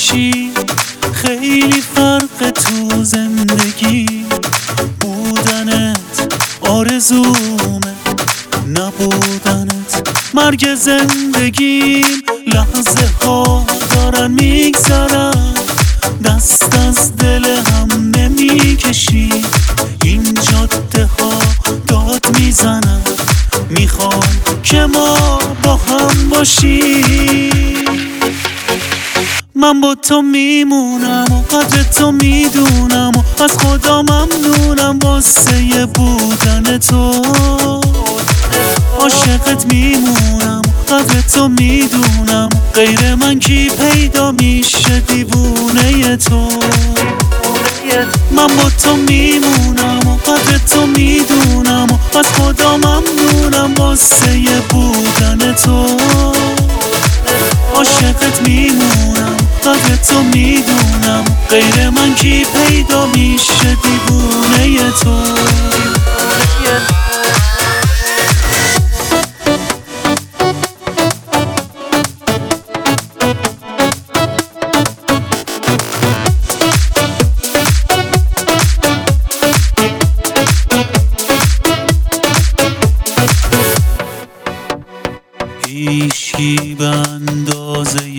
باشی خیلی فرق تو زندگی بودنت آرزومه، نبودنت مرگ زندگیم. لحظه ها دارن میگذرن، دست از دل هم نمیکشی. این جاده ها داد میزنن، میخوان که ما با هم باشیم. من با تو میمونم و قدر تو میدونم و از خدا ممنونم واسه بودن تو. عاشقت میمونم قدر تو میدونم، غیر من کی پیدا میشه دیوونه تو. من با تو میمونم و قدر تو میدونم و از خدا ممنونم واسه بودن تو. عاشقت میمونم قدر تو میدونم، غیر من کی پیدا میشه دیوونه تو. هیچکی به اندازه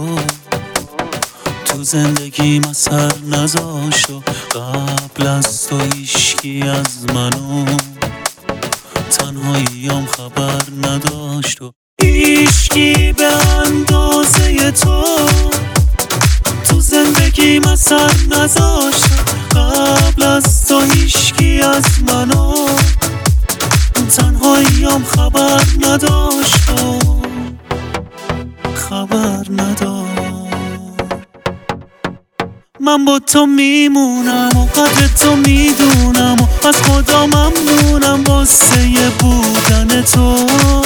تو زندگیم اثر نذاشت و قبل از تو هیچکی از منو تنهاییم خبر نداشت. و هیچکی به اندازه تو زندگیم اثر نذاشت، قبل از تو هیچکی از منو تنهاییم خبر نداشت و خبر نداشت. من با تو میمونم و قدر تو میدونم و از خدا ممنونم واسه بودن تو.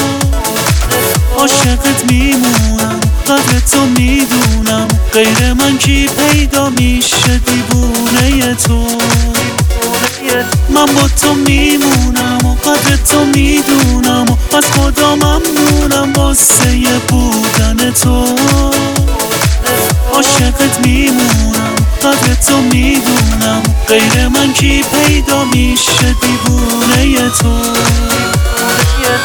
عاشقت میمونم قدر تو میدونم، غیر من کی پیدا میشه دیوونه تو. من با تو میمونم و قدر تو میدونم و از خدا ممنونم واسه بودن تو. عاشقت میمونم قدر تو میدونم، غیر من کی پیدا میشه دیوونه تو.